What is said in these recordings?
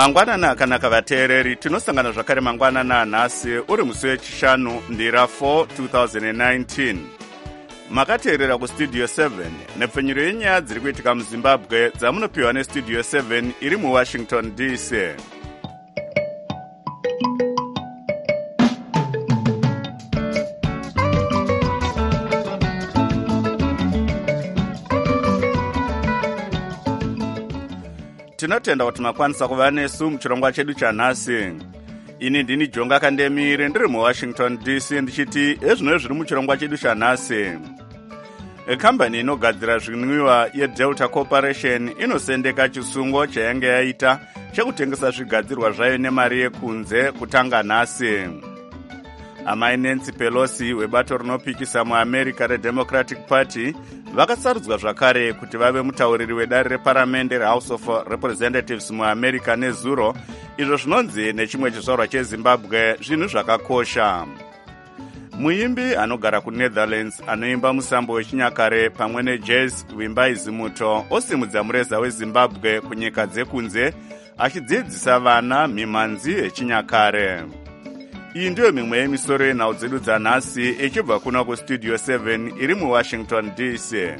Mangwanana akanaka vateereri, tinosangana zvakare mangwanana nhasi uri musi wechishanu ndira 4 2019. Makateerera kustudio 7 nepfenyuro yenyaya dziri kuitika muZimbabwe dzamunopiwa nestudio 7 iri muWashington DC. Tinotenda kuti makwanisa kuva nesu muchirongwa chedu chanhasi. Ini ndini Jonga Kandemire ndiri muWashington DC ndichiti ezvino zviri muchirongwa chedu chanhasi. Kambani inogadzira zvinwiwa yeDelta Corporation inosendeka chisungo chayange yaita chekutengesa zvigadzirwa zvayo nemari yekunze kutanga nhasi. Amai Nancy Pelosi webato rinopikisa muAmerica reDemocratic Party vakasarudzwa zvakare kuti vave mutauriri wedare reparamende reHouse of Representatives muAmerica nezuro, izvo zvinonzi nechimwe chizvarwa cheZimbabwe zvinhu zvakakosha. Muimbi anogara kuNetherlands anoimba musambo wechinyakare pamwe nejazz Wimbai Zimuto osimudza mureza weZimbabwe kunyika dzekunze achidzidzisa vana mimhanzi yechinyakare. Iyi ndiyo mimwe yemisoro yenhau dzedu dzanhasi ichibva kuna kustudio 7 iri muWashington DC.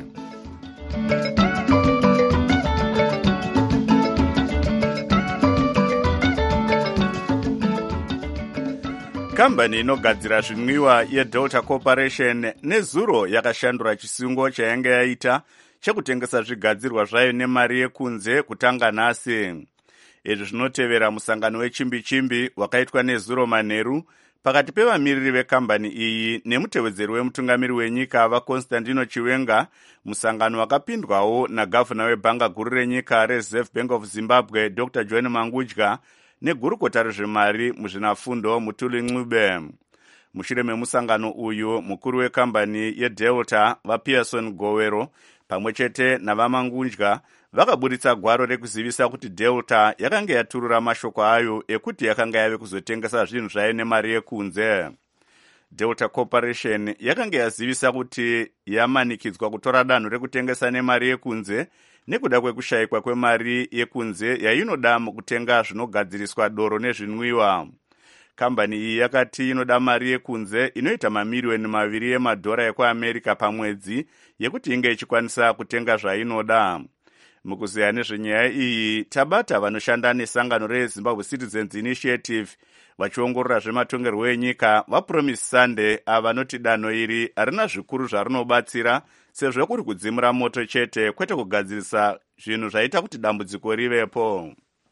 Kambani inogadzira zvinwiwa yeDelta Corporation nezuro yakashandura chisungo chayange yaita chekutengesa zvigadzirwa zvayo nemari yekunze kutanga nhasi. Izvi zvinotevera musangano wechimbi-chimbi wakaitwa nezuro manheru pakati pevamiriri vekambani iyi nemutevedzeri wemutungamiri wenyika vaConstantino Chiwenga, musangano wakapindwawo nagavhuna webhanga guru renyika reReserve Bank of Zimbabwe Dr. John Mangudya negurukota rezvemari muzvinafundo Mutuli Ncube. Mushure memusangano uyu, mukuru wekambani yeDelta vaPearson Gowero pamwe chete navamangudya vakaburitsa gwaro rekuzivisa kuti Delta yakanga yaturura mashoko ayo ekuti yakanga yave kuzotengesa zvinhu zvayo nemari yekunze. Delta Corporation yakanga yazivisa kuti yamanikidzwa kutora danho rekutengesa nemari yekunze nekuda kwekushayikwa kwemari yekunze yainoda mukutenga zvinogadziriswa doro nezvinwiwa. Kambani iyi yakati inoda mari yekunze inoita mamiliyoni 2 emadhora ekuAmerica pamwedzi yekuti inge ichikwanisa kutenga zvainoda. Mukuziya nezvenyaya iyi, tabata vanoshanda nesangano reZimbabwe Citizens Initiative vachiongorora zvematongerwo enyika vaPromise Sunday avanoti danho iri harina zvikuru zvarinobatsira sezvo kuri kudzimura moto chete kwete kugadzirisa zvinhu zvaita kuti dambudziko rivepo.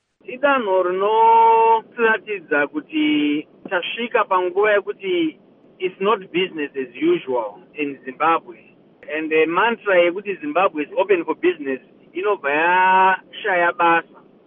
Idanho rinotiratidza kuti tasvika panguva yekuti it's not business as usual in Zimbabwe, and the mantra yekuti Zimbabwe is open for business inobva yashaya basa,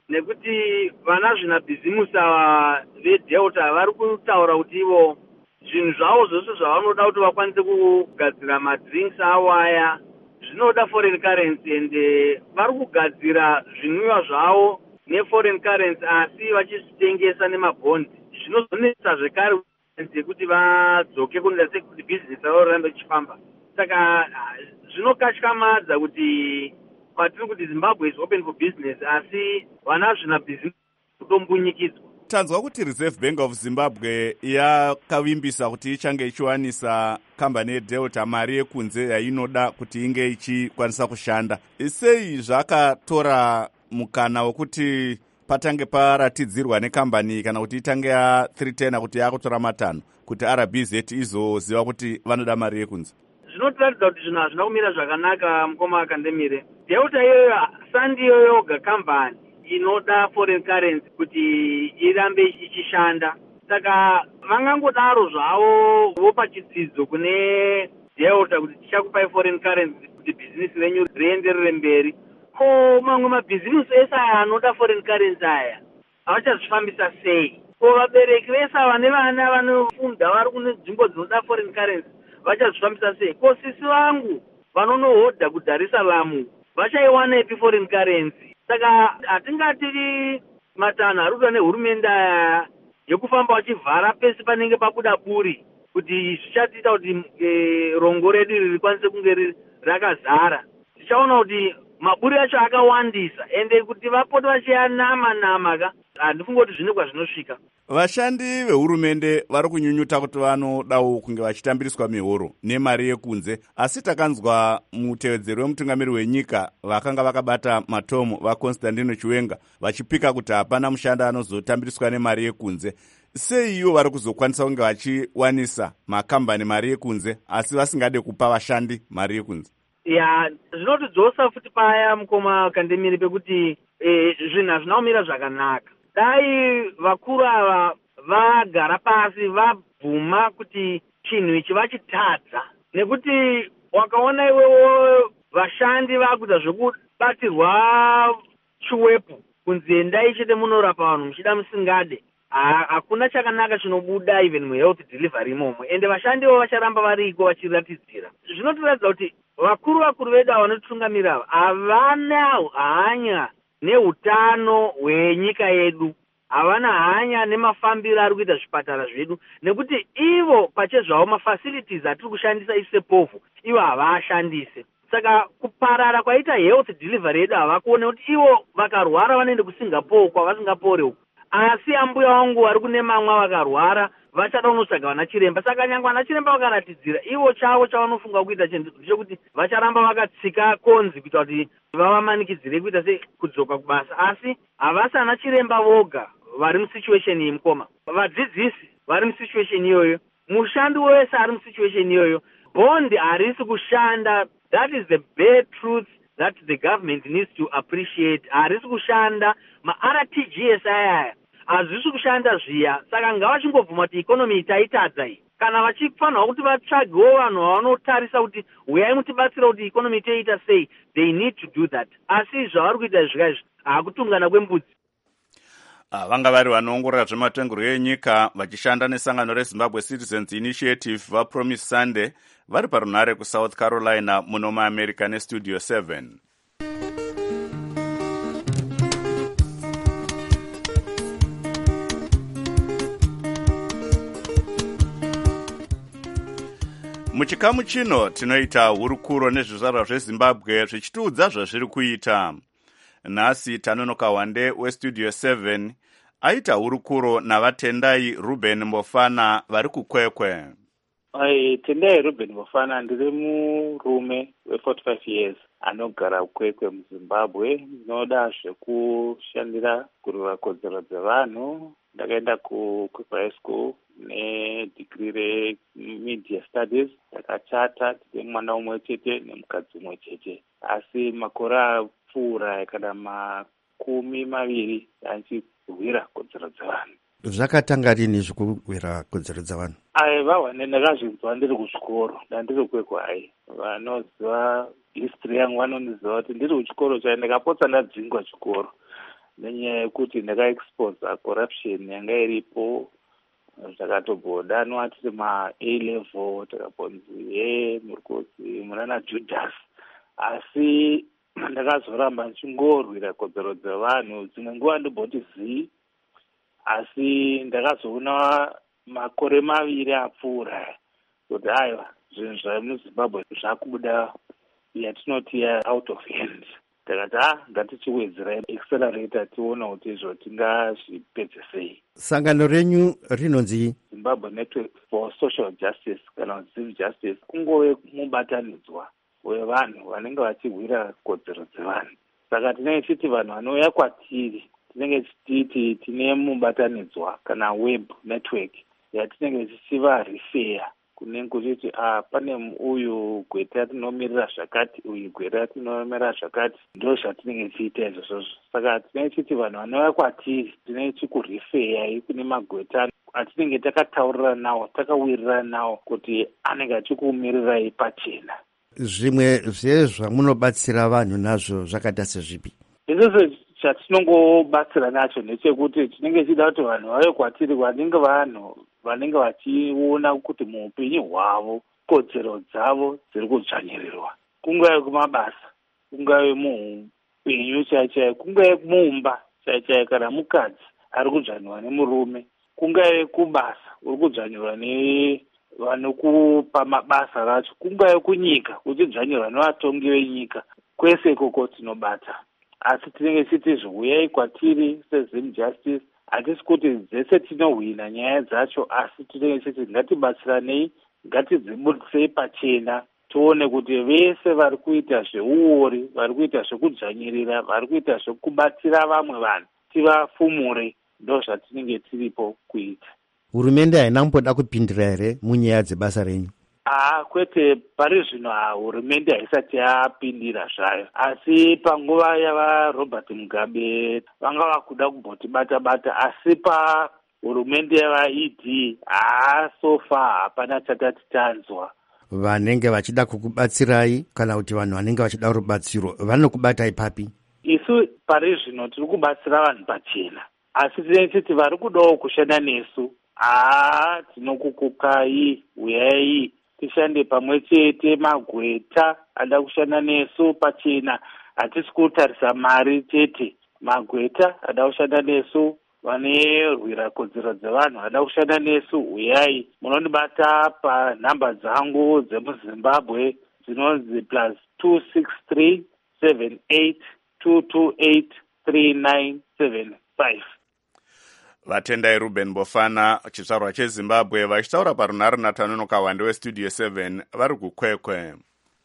nekuti vana zvina bhizimusi ava veDelta vari kutaura kuti ivo zvinhu zvavo zvose zvavanoda kuti vakwanise kugadzira madrinks avo aya zvinoda foreign currency, and vari kugadzira zvinwiwa zvavo neforeign currency asi vachizvitengesa nemabhondi. Zvinozonetsa zvekare kuti vadzoke kunoda sekuti business ravo rirambe richifamba. Saka zvinokatyamadza kuti patiri kuti Zimbabwe is open for business asi vana zvina business kutombunyikidzwa. Tanzwa kuti Reserve Bank of Zimbabwe yakavimbisa kuti ichange ichiwanisa kambani yeDelta mari yekunze yainoda kuti inge ichikwanisa kushanda. Sei zvakatora mukana wekuti patange paratidzirwa nekambani kana kuti itange ya310 kuti yakutora matanho kuti RBZ izoziva kuti vanoda mari yekunze? Zvinotaridza kuti zvinhu hazvina kumira zvakanaka mukoma Akandemire. Delta iyoyo sandiyo yoga kambani inoda foreign currency kuti irambe ichishandanda. Saka vangangodaro zvavo vopa chitsidzo kune Delta kuti tichakupai foreign currency kuti bhizinesi renyu rienderere mberi. Ko mamwe mabhizinesi ese aya anoda foreign currency aya avachazvifambisa sei? Ko vabereki vese vane vana vanofunda vari kune nzvimbo dzinoda foreign currency vachazvifambisa sei? Ko sisi vangu vanonohodha kuDar es Salaam vachaiwana ipi foreign currency? Saka hatingati matanho ari kuda nehurumende aya yekufamba vachivhara pese panenge pabuda buri kuti zvichatiita kuti rongo redu rikwanise kunge rakazara. Tichaona kuti maburi acho akawandisa, ende kuti vapote vachiyanama ka handifunga kuti zvine kwazvinosvika. Vashandi vehurumende vari kunyunyuta kuti vanodawo kunge vachitambiriswa mihoro nemari yekunze, asi takanzwa mutevedzeri wemutungamiri wenyika vakanga vakabata matomo vaConstantino Chiwenga vachipika kuti hapana mushandi anozotambiriswa nemari yekunze. Sei ivo vari kuzokwanisa kunge vachiwanisa makambani mari yekunze asi vasingade kupa vashandi mari yekunze? Ya, zvinotidzosa futi paya mukoma Kandemire pekuti zvinhu hazvina kumira zvakanaka. Dai vakuru ava vagara pasi vabvuma kuti chinhu ichi vachitadza, nekuti wakaona iwewo vashandi vakuita zvekubatirwa chiwepu kunzi endai chete munorapa vanhu muchida musingade. Hakuna chakanaka chinobuda even muhealth delivery imomo, ende vashandiwo vacharamba variko vachiratidzira. Zvinotiratidza kuti vakuru vedu ava vanotitungamira ava havana hanya neutano hwenyika yedu, havana hanya nemafambiro ari kuita zvipatara zvedu, nekuti ivo pachezvavo mafacilities atiri kushandisa isepovhu ivo havashandise. Saka kuparara kwaita health delivery yedu havakuone kuti ivo vakarwara vanoende kuSingapore kwavasingapore uku, asi ambuya vangu vari kune mamwe vakarwara vachada kunotsvaga vana chiremba. Saka nyangwe vana chiremba vakaratidzira, ivo chavo chavanofunga kuita chekuti vacharamba vakatsika konzi kuita kuti vavamanikidzire kuita sekudzoka kubasa, asi havasi ana chiremba voga vari musituation iyi mukoma, vadzidzisi vari musituation iyoyo, mushandi wese ari musituation iyoyo. Bond harisi kushanda. That is the bare truth that the government needs to appreciate. Harisi kushanda, ma-RTGS ayaya hazvisi kushanda zviya. Saka ngavachingobvuma kuti ikonomi taitadza iyi, kana vachifanirwa kuti vatsvagewo vanhu vanotarisa kuti uyai mutibatsira kuti ikonomi toita sei, they need to do that. Asi zvavari kuita zvikaizvi haakutungana kwembudzi. Vanga vari vanoongorora zvematengero enyika vachishanda nesangano reZimbabwe Citizens Initiative vaPromise Sunday vari parunhare kuSouth Carolina muno muAmerica neStudio 7. Muchikamu chino tinoita hurukuro nezvizvarwa zveZimbabwe zvichitiudza zvazviri kuita. Nhasi Tanonoka Wande weStudio 7 aita hurukuro navatendai Ruben Mbofana vari kukwekwe. Tendai Ruben Mbofana ndiri murume we45 years anogara kukwekwe muZimbabwe. Ndinoda zvekushandira kurwira kodzero dzevanhu. Ndakaenda kuKwekwe High School nedegree remedia studies. Ndakachata tine mwana umwe chete nemukadzi umwe chete, asi makore apfuura kana 20 andichirwira kodzero dzevanhu. Zvakatanga rini zvekuwira kodzero dzevanhu? Aiva ndakazvinzwa ndiri kuchikoro, ndandiri Kwekwe High. Vanoziva history yangu vanoniziva kuti ndiri kuchikoro chayo ndakapotsa ndadzingwa chikoro nenyaya yekuti ndakaexpose corruption yanga iripo. Zvakatobodanwa tiri ma-A level takaponzi murikosi munana Judas, asi ndakazoramba ndichingorwira kodzero dzevanhu. Dzimwe nguva ndibhotizii, asi ndakazoona makore 2 apfuura kuti aiwa zvinhu zvamuZimbabwe zvakubuda yatinoti out of hand. Takati ngatichiwedzera accelerator tiona kuti izvo tingazvipedze sei. Sangano renyu rinonzi Zimbabwe Network for Social Justice kana Civil Justice, kungove mubatanidzwa wevanhu vanenge vachirwira kodzero dzevanhu. Saka tinenge tichiti vanhu vanouya kwatiri tinenge tichiti tine mubatanidzwa kana web network yatinenge tichiva refer kunenge kuchiti pane uyu gwete atinomirira zvakati, uyu gwete atinomirira zvakati, ndo zvatinenge tichiita izvozvo. Saka tinenge tichiti vanhu vanouya kwatiri tinenge tichikureferai kune magweta atinenge takataurira nawo, takawirirana nawo kuti anenge achikumirirai pachena. Zvimwe zvezvamunobatsira vanhu nazvo zvakaita sezvipi? Izvozvo chatinongobatsira nacho ndechekuti tinenge tichida kuti vanhu vauye kwatiri vanenge vachiona kuti muupenyu hwavo kodzero dzavo dziri kudzvanyirirwa, kungave kumabasa, kungave muupenyu chaichai, kungave muumba chaichai, kana mukadzi ari kudzvanyirwa nemurume, kungave kubasa uri kudzvanyirwa nevanokupa mabasa racho, kungave kunyika uchidzvanyirwa nevatongi venyika, kwese ikoko tinobata. asi tinenge tichiti zviuyai kwatiri sezim justice. Hatisi kuti dzese tinohwina nyaya dzacho, asi tinenge tichiti ngatibatsiranei, ngatidziburisei pachena, tione kuti vese vari kuita zveuori, vari kuita zvekudzvanyirira, vari kuita zvekubatsira vamwe vanhu, tivafumure. Ndo zvatinenge tiripo kuita. Hurumende haina kumboda kupindira here munyaya dzebasa renyu? Kwete, pari zvino hurumende haisati yapindira zvayo, asi panguva yavaRobert Mugabe vanga vakuda kumbotibata-bata, asi pahurumende yavaED sofa hapana chatati tanzwa. Vanenge vachida kukubatsirai kana kuti vanhu vanenge vachida rubatsiro vanokubatai papi? Isu pari zvino tiri kubatsira vanhu pachena, asi tinechiti vari kudawo kushanda nesu. Tinokukukai, uyai tishande pamwe chete. Magweta ada kushanda nesu pachena, hatisi kutarisa mari chete. Magweta ada kushanda nesu, vanerwira kodzero dzevanhu ada kushanda nesu. Uyai, munondibata panhamba dzangu dzemuZimbabwe dzinonzi +263 78 228 3975. Vatendai Ruben Bofana, chizvarwa cheZimbabwe, vachitaura parunhare naTanonoka Wande weStudio 7 vari kukwekwe.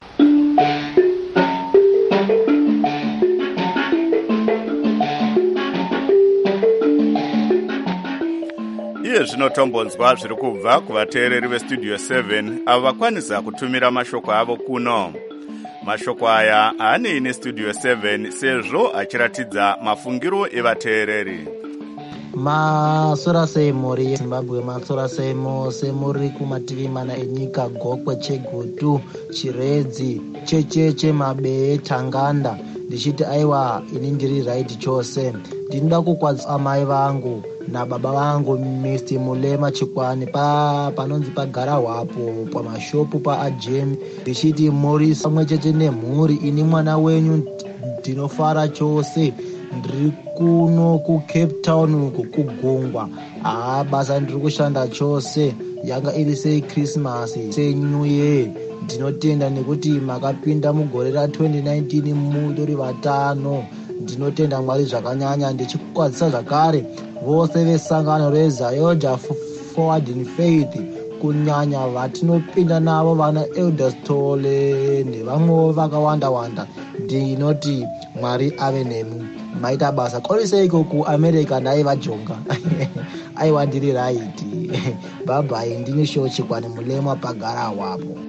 Iye zvinotombonzwa zviri kubva kuvateereri veStudio 7 avo vakwanisa kutumira mashoko avo kuno. Mashoko aya haanei neStudio 7 sezvo achiratidza mafungiro evateereri. Masora sei muri yeZimbabwe, masora semuri kumativi mana enyika, Gokwe, Chegutu, Chiredzi, Checheche, Mabee, Tanganda. Ndichiti aiwa, ini ndiri right chose. Ndinoda kukwadzisa amai vangu nababa vangu Mr. Mulema Chikwani panonzi pagara hwapo pamashopu paAjemi. Ndichiti muri samwe cheche nemhuri, ini mwana wenyu ndinofara chose. Ndiri kuno kuCape Town uko kugungwa. Basa ndiri kushanda chose. Yanga iri sei Christmas, sei New Year. Ndinotenda nekuti makapinda mugore ra2019 muri vatano. Ndinotenda Mwari zvakanyanya, ndichikwadzisa zvakare vose vesangano reZayoja Forward in Faith, kunyanya vatinopinda navo vana Elders Tole nevamwe vakawanda-wanda. Ndinoti Mwari ave nemi, maita basa. Koriseiko kuAmerica ndaiva jonga. Aiwa ndiri right. Bye-bye, ndini Show Chikwani Mulema pagara hwapo.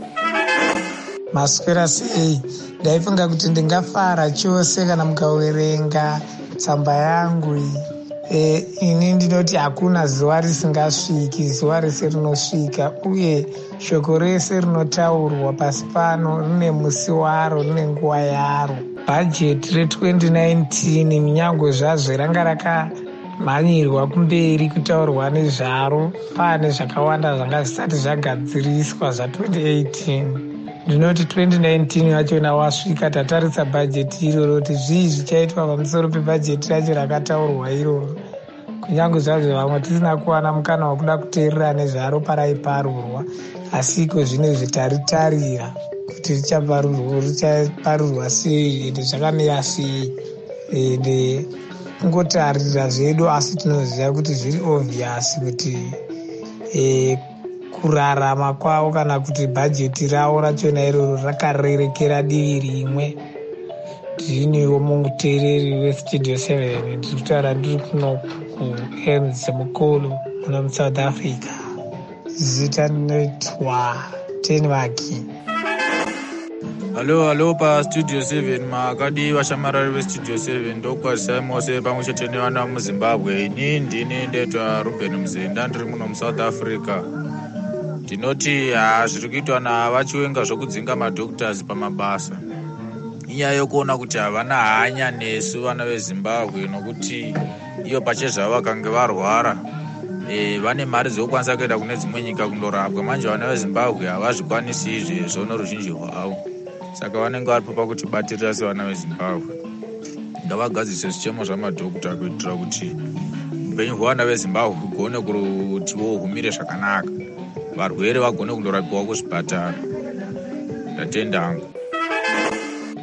Maswera sei, ndaifunga kuti ndingafara chose kana mukaverenga tsamba yangu. Ini ndinoti hakuna zuva risingasviki, zuva rese rinosvika, uye shoko rese rinotaurwa pasi pano rine musi waro, rine nguva yaro. Bhajeti re2019 minyango zvazvo ranga rakamhanyirwa kumberi kutaurwa nezvaro, pane zvakawanda zvanga zvisati zvagadziriswa zva2018. Ndinoti 2019 wachona wasvika, tatarisa bhajeti iroro kuti zvii zvichaitwa pamusoro pebhajeti racho rakataurwa iroro. Kunyange zvazvo vamwe tisina kuwana mukana wekuda kuteerera nezvaro paraiparurwa, asi iko zvine zvitaritarira kuti richaparurwa sei ende zvakamira sei, ende kungotarira zvedu, asi tinoziva kuti zviri obvious kuti kurarama kwavo kana kuti bhajeti ravo rachona iroro rakarerekera divi rimwe. Ndiniwo muteereri weStudio 7, ndiri kutaura ndiri kuno kuEms Mukolo muno muSouth Africa. Zita rinoitwa Tenwaki. Halo paStudio 7, makadi vashamarari veStudio 7, ndokwazisai mose pamwe chete nevana muZimbabwe. Ini ndini ndetwa Ruben Mzenda, ndiri muno muSouth Africa. Ndinoti zviri kuitwa navachiwenga zvokudzinga madhoktors pamabasa. Inyaya yokuona kuti havana hanya nesu vana veZimbabwe, nokuti iyo pachezvavo vakange varwara vane mari dzokwanisa kuenda kune dzimwe nyika kundorapwa. Manje vana veZimbabwe havazvikwanisi izvezvo noruzhinji rwavo, saka vanenge varipo pakuti batirira sevana veZimbabwe. Ngavagadzise zvichemo zvamadhokota kuitira kuti upenyu hwevana veZimbabwe hugone kutiwo humire zvakanaka, varwere vagone kundorapiwa kuzvipatara. Ndatenda hangu.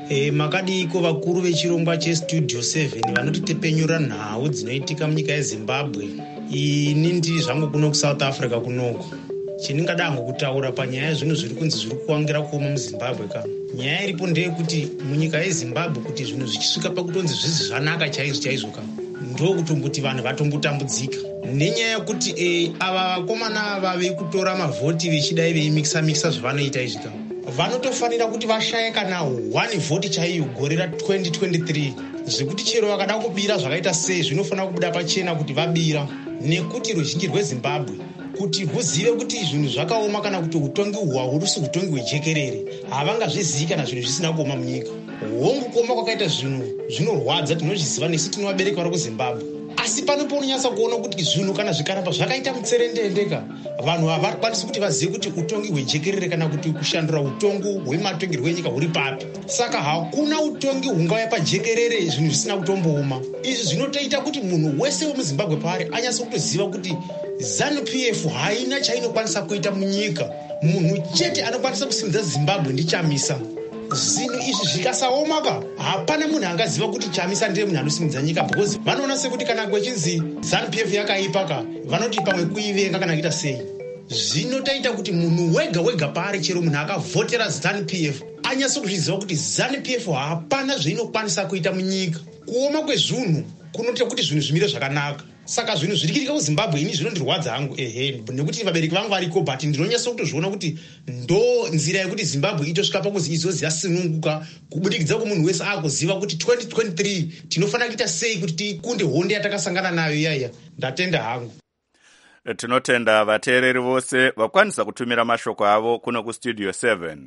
makadiko vakuru vechirongwa chestudio 7 vanototepenyura nhau dzinoitika munyika yezimbabwe. Ini ndiri zvangu kuno kuSouth Africa kunoko. Chandingada hangu kutaura panyaya zvinhu zviri kunzi zviri kuwangira kuoma muZimbabwe ka. Nyaya iripo ndeyekuti munyika yeZimbabwe kuti zvinhu zvichisvika pakutonzi zvisi zvanaka chaizvo ka, ndokutomboti vanhu vatombotambudzika nenyaya yekuti ava vakomana ava vekutora mavhoti vechidai veimikisa zvavanoita izvi ka, vanotofanira kuti vashaye kana 1 vhoti chaiyo gore ra2023 zvekuti chero vakada kubira zvakaita sei zvinofanira kubuda pachena kuti vabira, nekuti ruzhinji rweZimbabwe kuti huzive kuti zvinhu zvakaoma kana kuti utongi hwahurusi utongi hwejekerere havangazvizivi kana zvinhu zvisina kuoma munyika. Hongu kuoma kwakaita zvinhu zvinorwadza tinozviziva nesu tino vabereki vari kuZimbabwe, asi pano paunonyatsa kuona kuti zvinhu kana zvikaramba zvakaita mutserendendeka vanhu havakwanisi kuti vazive kuti utongi hwejekerere kana kuti kushandura utongi hwematongerwo enyika huri papi. Saka hakuna utongi hungauya pajekerere zvinhu zvisina kutombooma. Izvi zvinotoita kuti munhu wese wemuZimbabwe paari anyatsa kutoziva kuti ZANU-PF haina chainokwanisa kuita munyika. Munhu chete anokwanisa kusimudza Zimbabwe ndiChamisa. Zvinhu izvi zvikasaoma ka, hapana munhu angaziva kuti Chamisa ndiye munhu anosimudza nyika, because vanoona sekuti kana kwechinzi ZANU-PF yakaipa ka, vanoti pamwe kuivenga kana kuita sei. Zvinotaita kuti munhu wega paari chero munhu akavhotera ZANU-PF anyatsa kuzviziva kuti ZANU-PF hapana zvainokwanisa kuita munyika. Kuoma kwezvinhu kunoita kuti zvinhu zvimire zvakanaka. Saka zvinhu zviri kuitika kuZimbabwe ini zvinondirwadza hangu nekuti vabereki vangu variko, but ndinonyatsa kutozviona kuti ndo nzira yekuti Zimbabwe itosvika pakuzi izozi yasununguka kubudikidza kwemunhu wese akuziva kuti 2023 tinofanira kuita sei kuti tikunde honde yatakasangana nayo iyaya. Ndatenda hangu. Tinotenda vateereri vose vakwanisa kutumira mashoko avo kuno kustudio 7.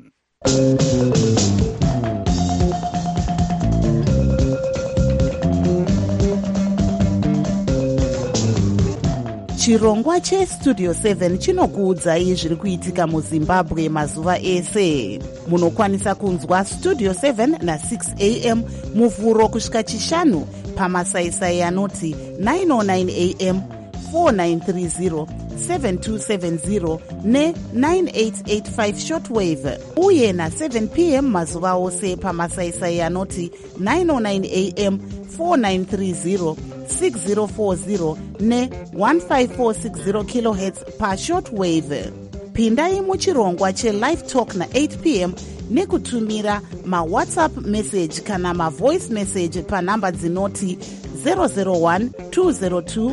Chirongwa chestudio 7 chinokuudzai zviri kuitika muZimbabwe mazuva ese. Munokwanisa kunzwa studio 7 na6 am muvhuro kusvika chishanu pamasaisai anoti 909 am, 4930, 7270 ne9885 shortwave, uye na7 pm mazuva ose pamasaisai anoti 909 am, 4930, 6040 ne1546 kHz pashortwave. Pindai muchirongwa chelive talk na8 pm nekutumira mawhatsapp message kana mavoice message panhamba dzinoti 001 202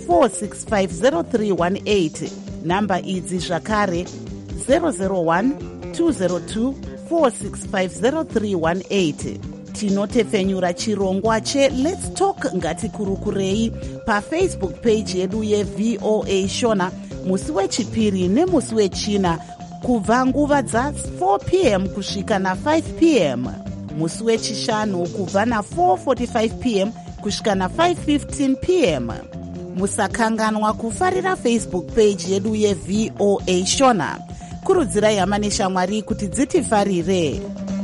4650318. Namba idzi zvakare 001 202 4650318. Tinotepfenyura chirongwa cheLet's Talk ngatikurukurei paFacebook page yedu yeVOA Shona musi wechipiri nemusi wechina kubva nguva dza4 pm kusvika na5 pm, musi wechishanu kubva na4:45 pm kusvika na5:15 pm. Musakanganwa kufarira Facebook page yedu yeVOA Shona. Kurudzirai hama neshamwari kuti dzitifarire.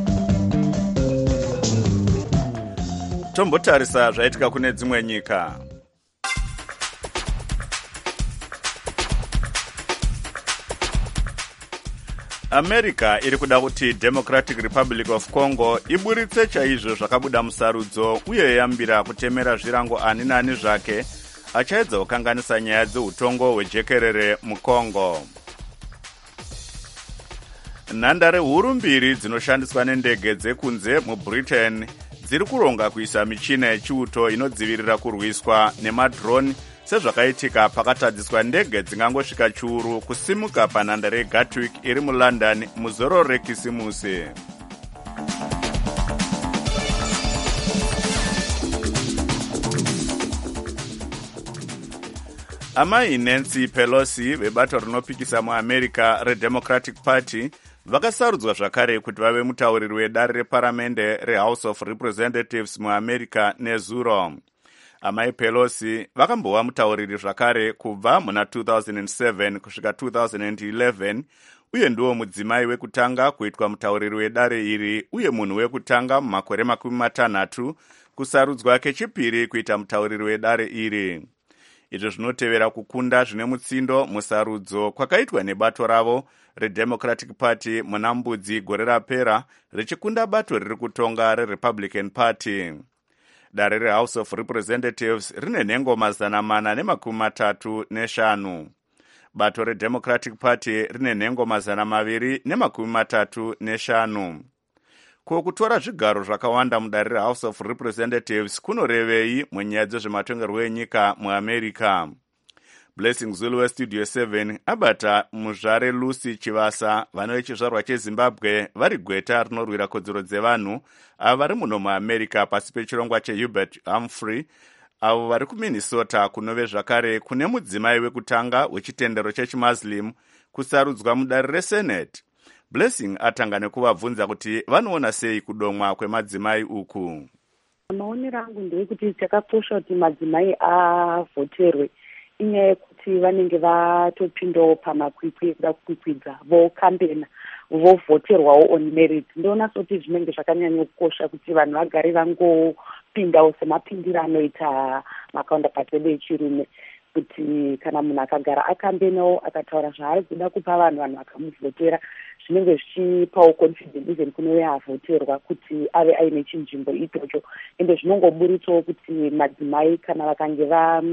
Tombotarisa zvaitika kune dzimwe nyika. America iri kuda kuti Democratic Republic of Congo iburitse chaizvo zvakabuda musarudzo uye yambira kutemera zvirango ani nani zvake achaedza kukanganisa nyaya dzeutongo hwejekerere muCongo. Nhandare huru mbiri dzinoshandiswa nendege dzekunze muBritain dziri kuronga kuisa michina yechiuto inodzivirira kurwiswa nemadrone sezvakaitika pakatadziswa ndege dzingangosvika chiuru kusimuka panhandare yeGatwick iri muLondon muzoro rekisimusi. Amai Nancy Pelosi vebato rinopikisa muAmerica reDemocratic Party vakasarudzwa zvakare kuti vave mutauriri wedare reparamende reHouse of Representatives muAmerica nezuro. Amai Pelosi vakambova mutauriri zvakare kubva muna 2007 kusvika 2011 uye ndiwo mudzimai wekutanga kuitwa mutauriri wedare iri uye munhu wekutanga mumakore 60 kusarudzwa kechipiri kuita mutauriri wedare iri. Izvo zvinotevera kukunda zvine mutsindo musarudzo kwakaitwa nebato ravo reDemocratic Party muna Mbudzi gore rapera richikunda bato riri kutonga reRepublican Party. Dare reHouse of Representatives rine nhengo 435. Bato reDemocratic Party rine nhengo 235. Kutora zvigaro zvakawanda mudare reHouse of Representatives kunorevei munyaya dzezvematongerwo enyika muAmerica. Blessing Zulu weStudio 7 abata muzvare Lucy Chivasa vano vechizvarwa cheZimbabwe vari gweta rinorwira kodzero dzevanhu avo vari muno muAmerica pasi pechirongwa cheHubert Humphrey avo vari kuMinnesota kunove zvakare kune mudzimai wekutanga wechitendero chechimuslim kusarudzwa mudare reSenate. Blessing atanga nekuvabvunza kuti vanoona sei kudomwa kwemadzimai uku. Maonero angu ndeyekuti chakakosha kuti madzimai avhoterwe inyaya yekuti vanenge vatopindawo pamakwikwi ekuda kukwikwidza vokambena vovhoterwawo on merit. Ndoona soti zvinenge zvakanyanya kukosha kuti vanhu vagare vangopindawo semapindiro anoita makaundapati edu echirume, kuti kana munhu akagara akambenawo akataura zvaari kuda kupa vanhu vakamuvhotera zvinenge zvichipawo confidence even kune uyo avhoterwa kuti ave aine chinzvimbo ichocho. Ende zvinongoburitsawo kuti madzimai kana vakange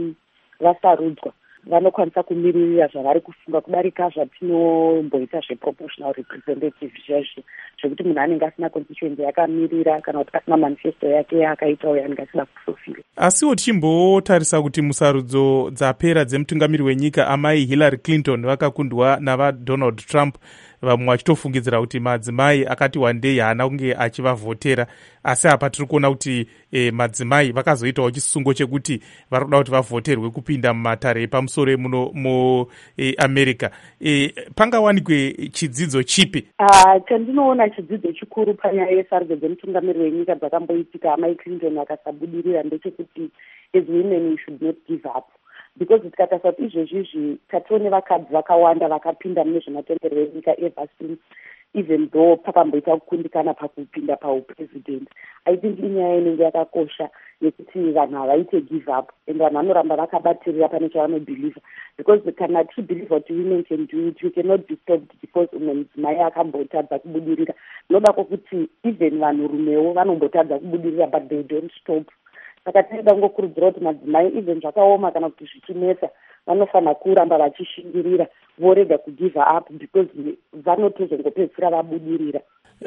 vasarudzwa vanokwanisa kumiririra zvavari kufunga kudarika zvatinomboita zveproportional representative zvezvo zvekuti munhu anenge asina constituency yakamirira kana kuti asina manifesto yake akaitawo yanenge asida kufulfila. Asiwo tichimbotarisa kuti musarudzo dzapera dzemutungamiri wenyika amai Hillary Clinton vakakundwa navaDonald Trump, vamwe vachitofungidzira kuti madzimai akati wandei haana kunge achivavhotera, asi apa tiri kuona kuti madzimai vakazoitawo chisungo chekuti vari kuda kuti vavhoterwe kupinda mumatare epamusoro muno muAmerica. Pangawanikwe chidzidzo chipi? Chandinoona chidzidzo chikuru panyaya yesarudzo dzemutungamiri wenyika dzakamboitika amai Clinton akasabudirira ndechekuti as women we should not give up, because tikatarisa kuti izvezvizvi tatione vakadzi vakawanda vakapinda mune zvematongerwo enyika ever since, even though pakamboita kukundikana pakupinda paupresident. I think inyaya inenge yakakosha yekuti vanhu havaite give up and vanhu vanoramba vakabatirira pane chavanobheliva, because kana tichibheliva kuti women can do it, we cannot be stopped because umwe mudzimai akambotadza kubudirira. Noda kwokuti even vanhurumewo vanombotadza kubudirira but they don't stop. Saka tinoda kungokurudzira kuti madzimai even zvakaoma kana kuti zvichinetsa vanofanira kuramba vachishingirira, vorega kugive up because vanotozongopedzisira vabudirira.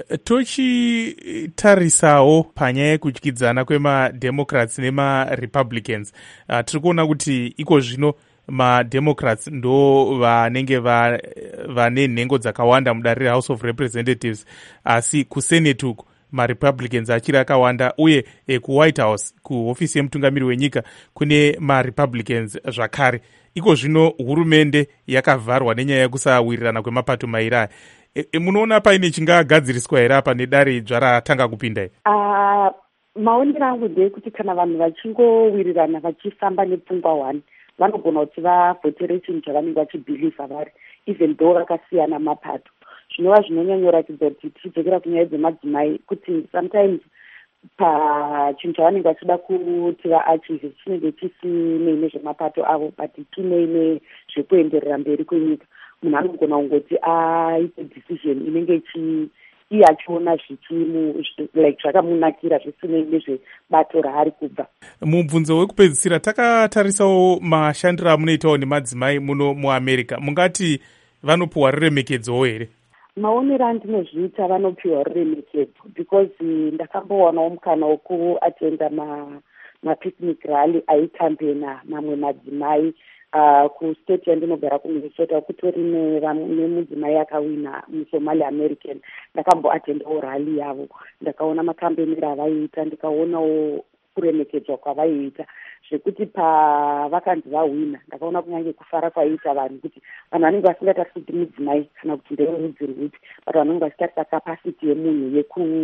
Tochitarisawo panyaya yekudyidzana kwemaDemocrats nemaRepublicans, tiri kuona kuti iko zvino maDemocrats ndo vanenge vane nhengo dzakawanda mudare reHouse of Representatives, asi kuSenate uku maRepublicans achiri akawanda, uye kuWhite House kuhofisi yemutungamiri wenyika kune maRepublicans zvakare. Iko zvino hurumende yakavharwa nenyaya yekusawirirana kwemapato mairi aya. Munoona paine chingagadziriswa here apa nedare dzva ratanga kupinda? Maonero angu ndeyekuti kana vanhu vachingowirirana vachifamba nepfungwa one vanogona kuti vavhotere chinhu chavanenge vachibhiliva vari, even though vakasiyana mapato. Zvinova zvinonyanyoratidza kuti tichidzokera kunyaya dzemadzimai kuti sometimes pachinhu chavanenge vachida kuti vaachieve chinenge chisinei nezvemapato avo but chineine zvekuenderera mberi kwenyika. Munhu anogona kungoti aite decision inenge iye achiona zvakamunakira zvisinei nezvebato raari kubva. Mubvunzo wekupedzisira takatarisawo mashandiro amunoitawo nemadzimai muno muAmerica, mungati vanopiwa ruremekedzowo here? Maonero andinozviita vanopiwa ruremekedzo, because ndakambowanawo mukana wekuatenda mapicnic rally aikambena mamwe madzimai kustate yandinogara kuMinnesota, kutori nemudzimai akawina muSomali American. Ndakamboatendawo rally yavo, ndakaona makambenero avaiita, ndikaonawo kuremekedzwa kwavaiita, zvekuti pavakanzi vahwina ndakaona kunyange kufara kwaiita vanhu, kuti vanhu vanenge vasingatarisi kuti mudzimai kana kuti ndeverudzi rwupi, but vanenge vachitarisa capacity yemunhu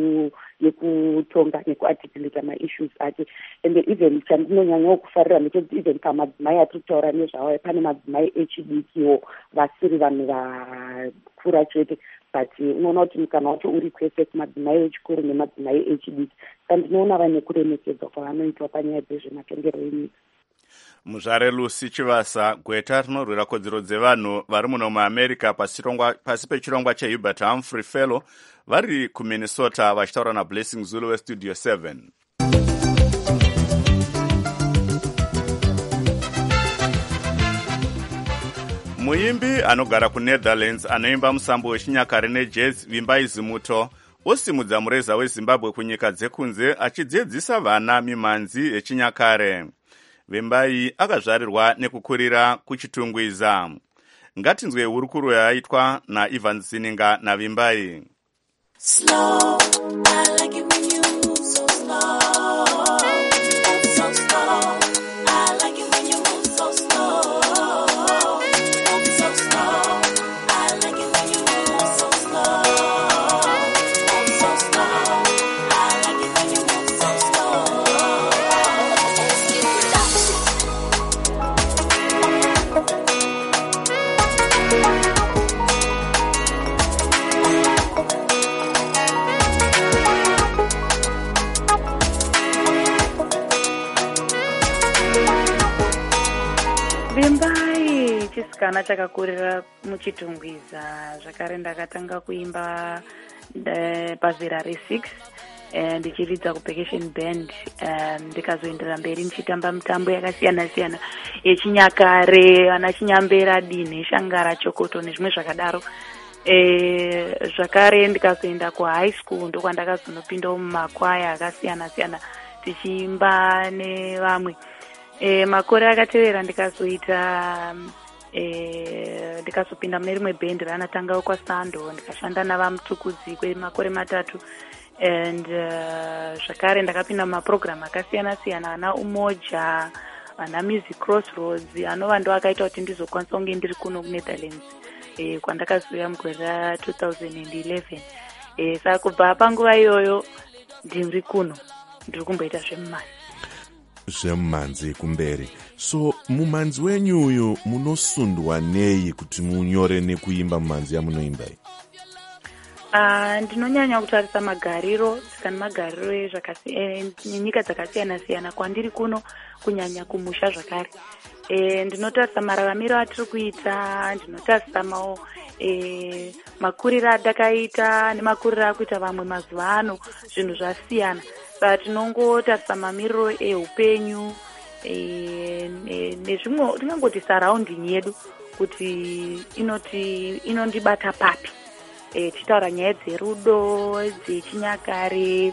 yekutonga nekuarticulata maissues ake. And even chandinonyanyawo kufarira ndechekuti even pamadzimai atiri kutaura nezvavo pane madzimai echidikiwo vasiri vanhu vakura chete, but unoona kuti mukana wacho uri kwese kumadzimai echikuru nemadzimai echidiki. Saka ndinoona vane kuremekedzwa kwavanoitwa panyaya dzezvematongerwo enyika. muzvare Lucy Chivasa, gweta rinorwira kodzero dzevanhu vari muno muamerica pasi pechirongwa cheHubert Humphrey Fellow vari kuMinnesota vachitaura naBlessing Zulu weStudio 7. Muimbi anogara kuNetherlands anoimba musambo wechinyakare nejazz Vimbai Zimuto osimudza mureza weZimbabwe kunyika dzekunze achidzidzisa vana mimhanzi yechinyakare. Vimbai akazvarirwa nekukurira kuchitungwiza. Ngatinzwe hurukuro yaitwa naIvan Zininga naVimbai. Slow, I like it when you move so slow. So slow, I like it when you move so slow. So slow, I like it when you move so slow. So slow, I like it when you move so slow. Vimbai chisikana chakakurira muchitungwiza, zvakare ndakatanga kuimba pazera re6 ndichiridza kuvacation band, ndikazoendera mberi ndichitamba mitambo yakasiyana siyana yechinyakare, ana chinyambera, dinhe, shangara, chokoto nezvimwe zvakadaro. Zvakare ndikazoenda kuhigh school ndokwandakazonopindawo mumakwaya akasiyana siyana tichiimba nevamwe. Makore akatevera ndikazopinda mune rimwe bhendi ranatanga kwaSando, ndikashanda navamutukudzi kwemakore 3 and zvakare ndakapinda mumaprogramu akasiyana siyana, ana Umoja, ana Music Crossroads, anova ndo akaita kuti ndizokwanisa kunge ndiri kuno kuNetherlands kwandakazoya mugore ra2011. Saka kubva panguva iyoyo ndiri kuno, ndiri kumboita zvemumhanzi kumberi. So mumhanzi wenyu uyu munosundwa nei kuti munyore nekuimba mumhanzi yamunoimba? Ndinonyanya kutarisa magariro, saka nemagariro enyika dzakasiyana siyana kwandiri kuno, kunyanya kumusha zvakare. Ndinotarisa mararamiro atiri kuita, ndinotarisa makuriro atakaita nemakuriro akuita vamwe mazuva ano, zvinhu zvasiyana. Saka tinongotarisa mamiriro eupenyu nezvimwe, tingangoti surrounding yedu kuti inondibata papi. Tichitaura nyaya dzerudo, dzechinyakare,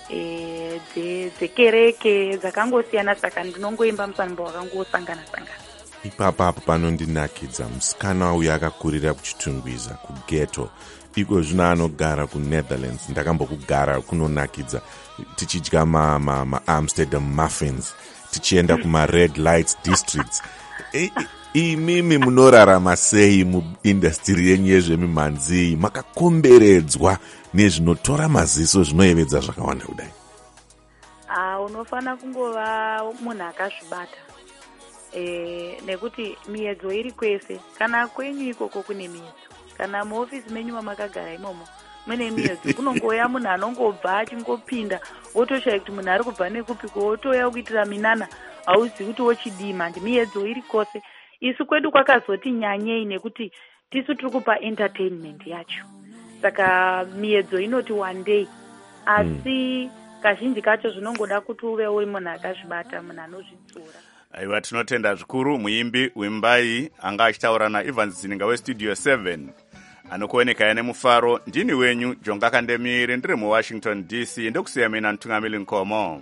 dzekereke, dzakangosiyana, saka ndinongoimba musambo wakangosangana sangana. Ipapo panondinakidza musikana uyu akakurira kuchitungwiza kughetto, iko zvino anogara kuNetherlands. Ndakambokugara kunonakidza, tichidya Amsterdam muffins, tichienda kuma-red lights districts. Imimi munorarama sei muindastiri yenyu yezvemimhanzi, makakomberedzwa nezvinotora maziso zvinoyevedza zvakawanda kudai? Unofana kungova munhu akazvibata, nekuti miedzo iri kwese. Kana kwenyu ikoko kune miedzo, kana muofisi menyu mamakagara imomo mune miedzo, kunongoya munhu anongobva achingopinda wotoshaya kuti munhu ari kubva nekupiko, wotoya kuitira minana, hauzivi kuti wochidima. Miedzo iri kwose. Isu kwedu kwakazoti nyanyei nekuti tisu tiri kupa entertainment yacho, saka miedzo inoti one day, asi kazhinji kacho zvinongoda kuti uve uri munhu akazvibata, munhu anozvidzora. Aiwa, tinotenda zvikuru muimbi Vimbai anga achitaura naIvan Zininga weStudio 7 anokuoneka nemufaro. Ndini wenyu Jonga Kandemiri, ndiri muWashington DC, ndokusiya mina Ntungamili Nkomo.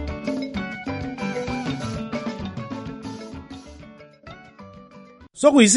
So